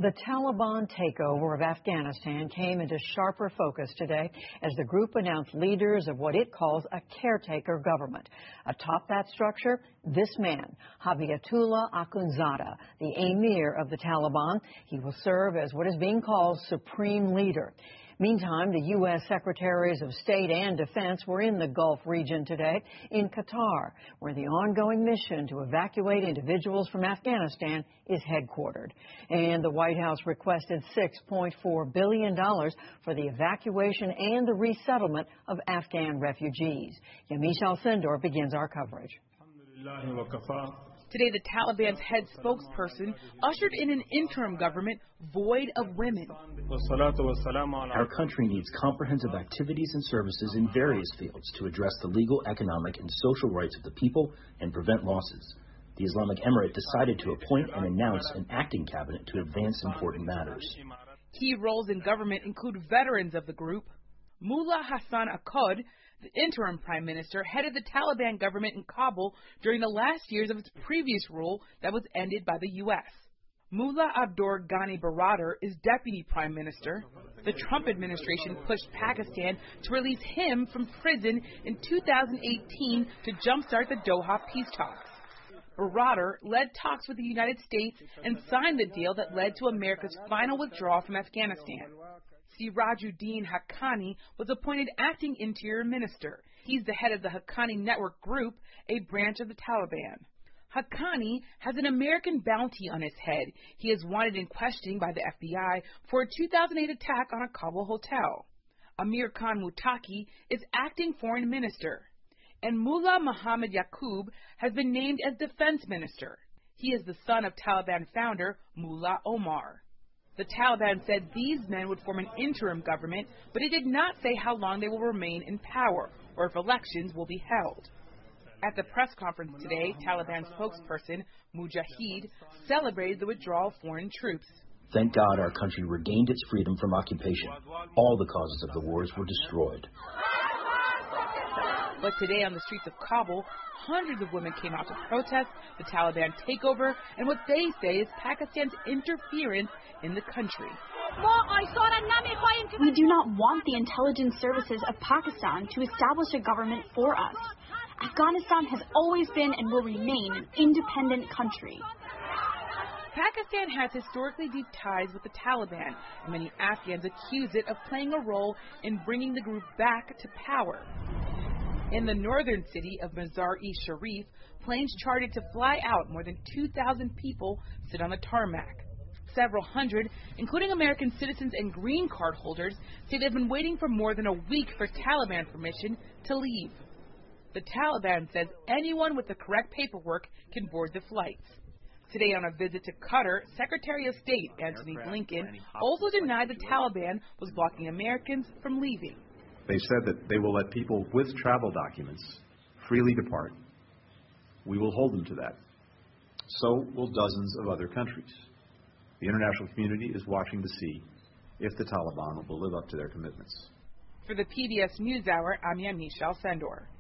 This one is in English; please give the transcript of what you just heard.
The Taliban takeover of Afghanistan came into sharper focus today as the group announced leaders of what it calls a caretaker government. Atop that structure, this man, Habibatullah Akhundzada, the emir of the Taliban. He will serve as what is being called supreme leader. Meantime, the U.S. Secretaries of State and Defense were in the Gulf region today in Qatar, where the ongoing mission to evacuate individuals from Afghanistan is headquartered. And the White House requested $6.4 billion for the evacuation and the resettlement of Afghan refugees. Yamiche Alcindor begins our coverage. Today, the Taliban's head spokesperson ushered in an interim government void of women. Our country needs comprehensive activities and services in various fields to address the legal, economic, and social rights of the people and prevent losses. The Islamic Emirate decided to appoint and announce an acting cabinet to advance important matters. Key roles in government include veterans of the group. Mullah Hassan Akkad, the interim prime minister, headed the Taliban government in Kabul during the last years of its previous rule that was ended by the U.S. Mullah Abdur Ghani Baradar is deputy prime minister. The Trump administration pushed Pakistan to release him from prison in 2018 to jumpstart the Doha peace talks. Baradar led talks with the United States and signed the deal that led to America's final withdrawal from Afghanistan. Sirajuddin Haqqani was appointed acting interior minister. He's the head of the Haqqani Network Group, a branch of the Taliban. Haqqani has an American bounty on his head. He is wanted in questioning by the FBI for a 2008 attack on a Kabul hotel. Amir Khan Muttaqi is acting foreign minister. And Mullah Muhammad Yaqub has been named as defense minister. He is the son of Taliban founder Mullah Omar. The Taliban said these men would form an interim government, but it did not say how long they will remain in power or if elections will be held. At the press conference today, Taliban spokesperson Mujahid celebrated the withdrawal of foreign troops. Thank God our country regained its freedom from occupation. All the causes of the wars were destroyed. But today on the streets of Kabul, hundreds of women came out to protest the Taliban takeover and what they say is Pakistan's interference in the country. We do not want the intelligence services of Pakistan to establish a government for us. Afghanistan has always been and will remain an independent country. Pakistan has historically deep ties with the Taliban, and many Afghans accuse it of playing a role in bringing the group back to power. In the northern city of Mazar-e-Sharif, planes chartered to fly out more than 2,000 people sit on the tarmac. Several hundred, including American citizens and green card holders, say they've been waiting for more than a week for Taliban permission to leave. The Taliban says anyone with the correct paperwork can board the flights. Today on a visit to Qatar, Secretary of State Antony Blinken also denied the Taliban was blocking Americans from leaving. They said that they will let people with travel documents freely depart. We will hold them to that. So will dozens of other countries. The international community is watching to see if the Taliban will live up to their commitments. For the PBS NewsHour, I'm Yamiche Alcindor.